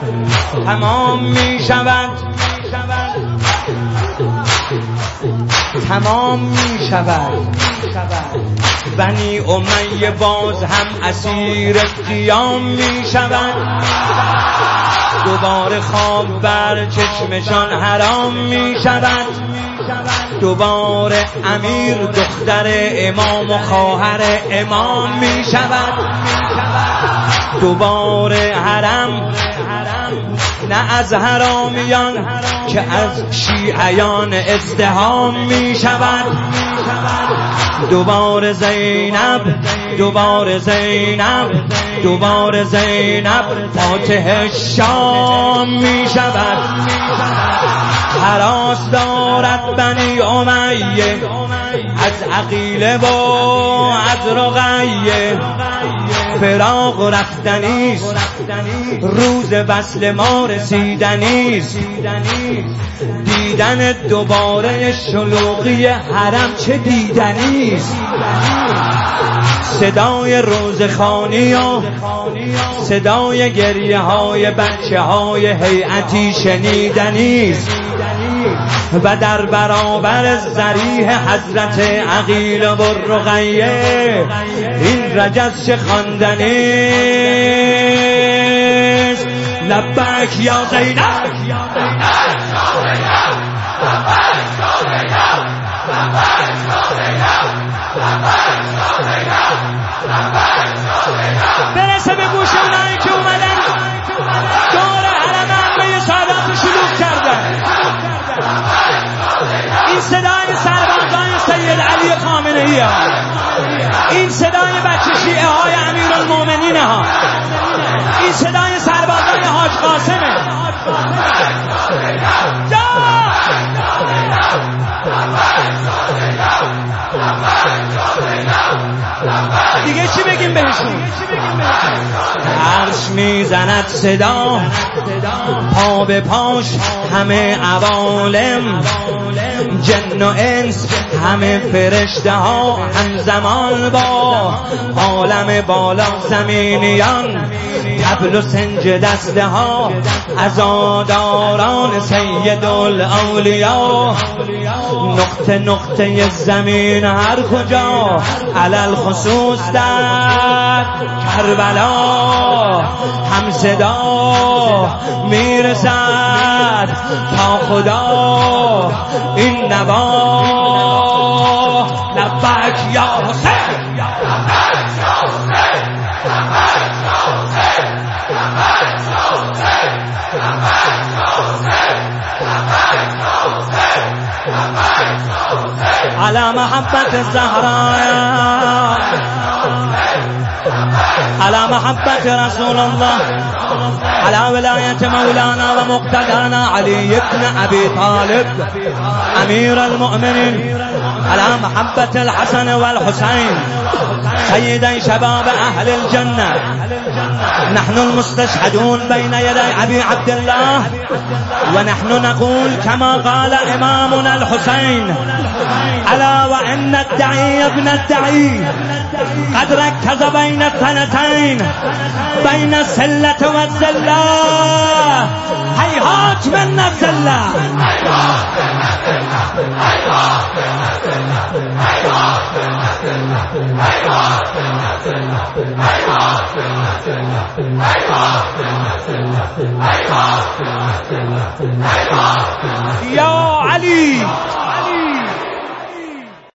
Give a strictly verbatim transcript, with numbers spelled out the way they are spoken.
تمام می شود تمام می شود بنی امیه باز هم اسیر قیام می شود دوباره خواب بر چشمشان حرام می شود دوباره امیر دختر امام و خواهر امام می شود دوباره حرم نه از حرامیان که از شیعیان ازدحام می شود دوباره زینب دوباره زینب دوباره زینب فاتح شام می شود هراس دارد بنی امیه از عقیله و از رقیه فراق رفتنیست روز وصل ما رسیدنیست دیدن دوباره شلوغی حرم چه دیدنیست صدای روزخوانی و صدای گریه های بچه های هیئتی شنیدنیست و در برابر ذریح حضرت عقیل و رقیه این رجز چه خواندنیست لبک یا زینب برسه به گوش اونایی که اومدن دور حرم عمه سادات شلوغ کردن این صدای سربازان سید علی خامنه‌ای ها این صدای بچه شیعه های امیرالمومنین ها این صدای سربازان حاج قاسمه دیگه چی بگیم بهشون عرش میزند صدا پا به پاش همه عوالم جن و انس همه فرشته ها همزمان با عالم بالا زمینیان طبل و سنج دسته ها عزاداران سید الاولیا نقطه نقطه زمین هر کجا علل خصوص در کربلا هم صدا میرسد تا خدا این نوا لبک یا حسین على محبة الزهراء على محبة رسول الله على ولاية مولانا ومقتدانا علي بن أبي طالب أمير المؤمنين على محبة الحسن والحسين سيدي شباب أهل الجنة نحن المستشهدون بين يدي أبي عبد الله ونحن نقول كما قال إمامنا الحسين ألا وإن الدعي ابن الدعي قد ركز بين الثنتين بين السلة والزلة هيهات من الزلة يا علي